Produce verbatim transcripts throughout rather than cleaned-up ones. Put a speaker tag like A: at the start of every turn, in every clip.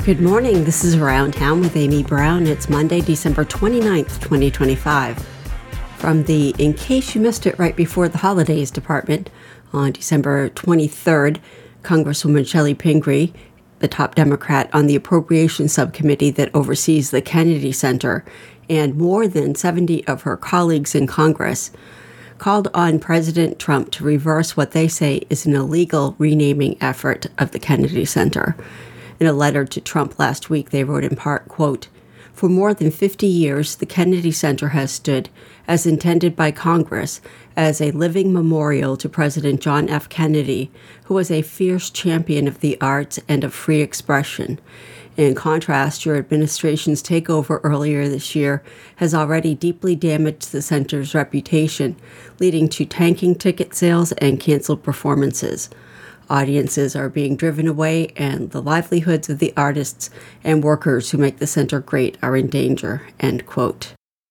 A: Good morning. This is Around Town with Amy Brown. It's Monday, December twenty-ninth, twenty twenty-five. From the In Case You Missed It Right Before the Holidays Department, on December twenty-third, Congresswoman Chellie Pingree, the top Democrat on the Appropriations Subcommittee that oversees the Kennedy Center, and more than seventy of her colleagues in Congress, called on President Trump to reverse what they say is an illegal renaming effort of the Kennedy Center. In a letter to Trump last week, they wrote in part, quote, "For more than fifty years, the Kennedy Center has stood, as intended by Congress, as a living memorial to President John F. Kennedy, who was a fierce champion of the arts and of free expression. In contrast, your administration's takeover earlier this year has already deeply damaged the center's reputation, leading to tanking ticket sales and canceled performances. Audiences are being driven away, and the livelihoods of the artists and workers who make the center great are in danger," end quote.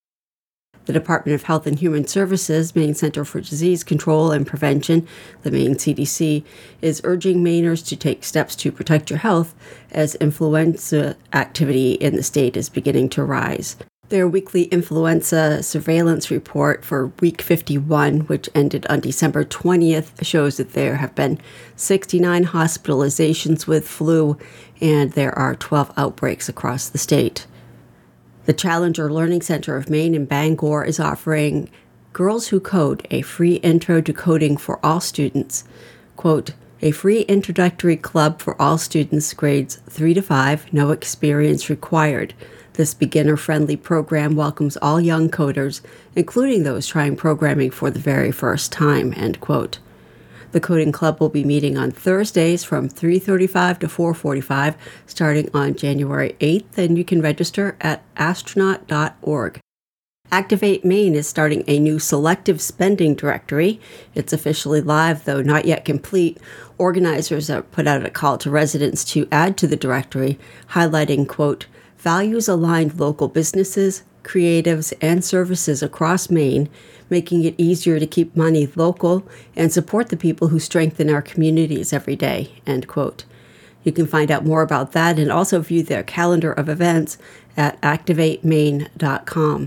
A: The Department of Health and Human Services, Maine Center for Disease Control and Prevention, the Maine C D C, is urging Mainers to take steps to protect your health as influenza activity in the state is beginning to rise. Their weekly influenza surveillance report for week fifty-one, which ended on December twentieth, shows that there have been sixty-nine hospitalizations with flu, and there are twelve outbreaks across the state. The Challenger Learning Center of Maine in Bangor is offering Girls Who Code a free intro to coding for all students. Quote, "A free introductory club for all students grades three to five, no experience required. This beginner-friendly program welcomes all young coders, including those trying programming for the very first time," end quote. The coding club will be meeting on Thursdays from three thirty-five to four forty-five, starting on January eighth, and you can register at astronaut dot org. Activate Maine is starting a new selective spending directory. It's officially live, though not yet complete. Organizers have put out a call to residents to add to the directory, highlighting, quote, "values-aligned local businesses, creatives, and services across Maine, making it easier to keep money local and support the people who strengthen our communities every day," end quote. You can find out more about that and also view their calendar of events at activate maine dot com.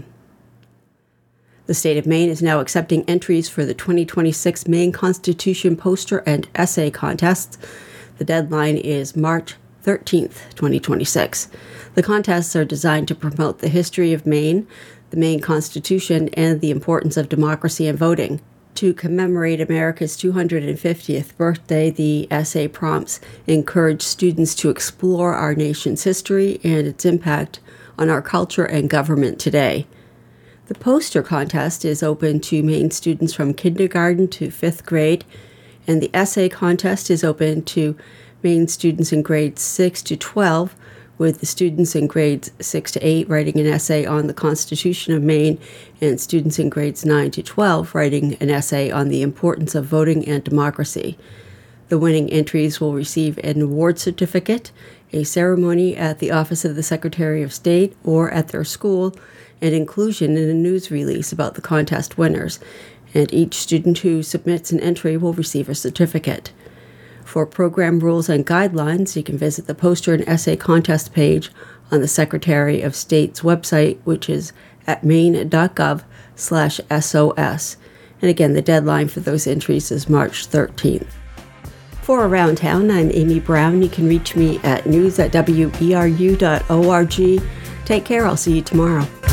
A: The state of Maine is now accepting entries for the twenty twenty-six Maine Constitution poster and essay contests. The deadline is March thirteenth, twenty twenty-six. The contests are designed to promote the history of Maine, the Maine Constitution, and the importance of democracy and voting. To commemorate America's two hundred fiftieth birthday, the essay prompts encourage students to explore our nation's history and its impact on our culture and government today. The poster contest is open to Maine students from kindergarten to fifth grade, and the essay contest is open to Maine students in grades six to twelve, with the students in grades six to eight writing an essay on the Constitution of Maine, and students in grades nine to twelve writing an essay on the importance of voting and democracy. The winning entries will receive an award certificate, a ceremony at the Office of the Secretary of State or at their school, and inclusion in a news release about the contest winners, and each student who submits an entry will receive a certificate. For program rules and guidelines, you can visit the poster and essay contest page on the Secretary of State's website, which is at maine.gov slash SOS. And again, the deadline for those entries is March thirteenth. For Around Town, I'm Amy Brown. You can reach me at news at W E R U dot org. Take care. I'll see you tomorrow.